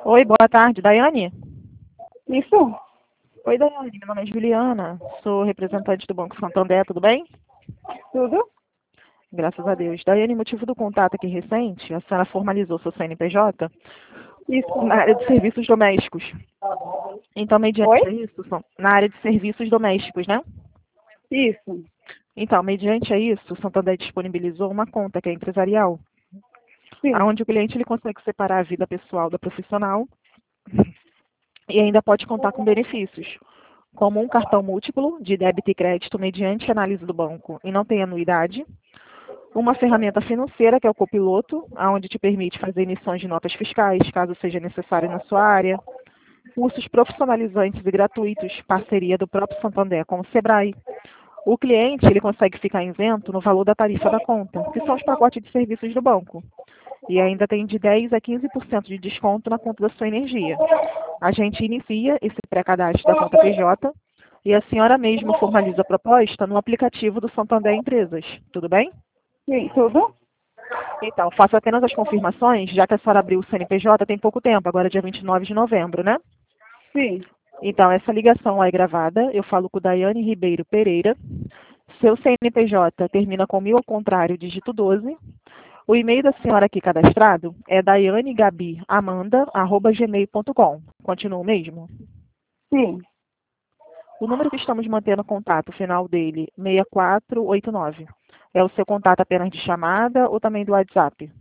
Oi, boa tarde, Daiane? Isso? Oi, Daiane, meu nome é Juliana, sou representante do Banco Santander, tudo bem? Tudo? Graças a Deus. Daiane, motivo do contato aqui recente, a senhora formalizou seu CNPJ na Isso. área de serviços domésticos. Então, mediante Oi? isso, na área de serviços domésticos, né? Isso. Então, mediante isso, o Santander disponibilizou uma conta que é empresarial, Sim. onde o cliente ele consegue separar a vida pessoal da profissional e ainda pode contar com benefícios, como um cartão múltiplo de débito e crédito mediante análise do banco e não tem anuidade, uma ferramenta financeira, que é o Copiloto, onde te permite fazer emissões de notas fiscais, caso seja necessário na sua área, cursos profissionalizantes e gratuitos, parceria do próprio Santander com o Sebrae. O cliente ele consegue ficar isento no valor da tarifa da conta, que são os pacotes de serviços do banco. E ainda tem de 10 a 15% de desconto na conta da sua energia. A gente inicia esse pré-cadastro da conta PJ e a senhora mesma formaliza a proposta no aplicativo do Santander Empresas. Tudo bem? Sim, tudo? Então, faço apenas as confirmações, já que a senhora abriu o CNPJ tem pouco tempo, agora é dia 29 de novembro, né? Sim. Então, essa ligação lá é gravada. Eu falo com Daiane Ribeiro Pereira. Seu CNPJ termina com 1000 ao contrário, dígito 12. O e-mail da senhora aqui cadastrado é daianegabi.amanda@gmail.com. Continua o mesmo? Sim. O número que estamos mantendo contato, o final dele, 6489. É o seu contato apenas de chamada ou também do WhatsApp?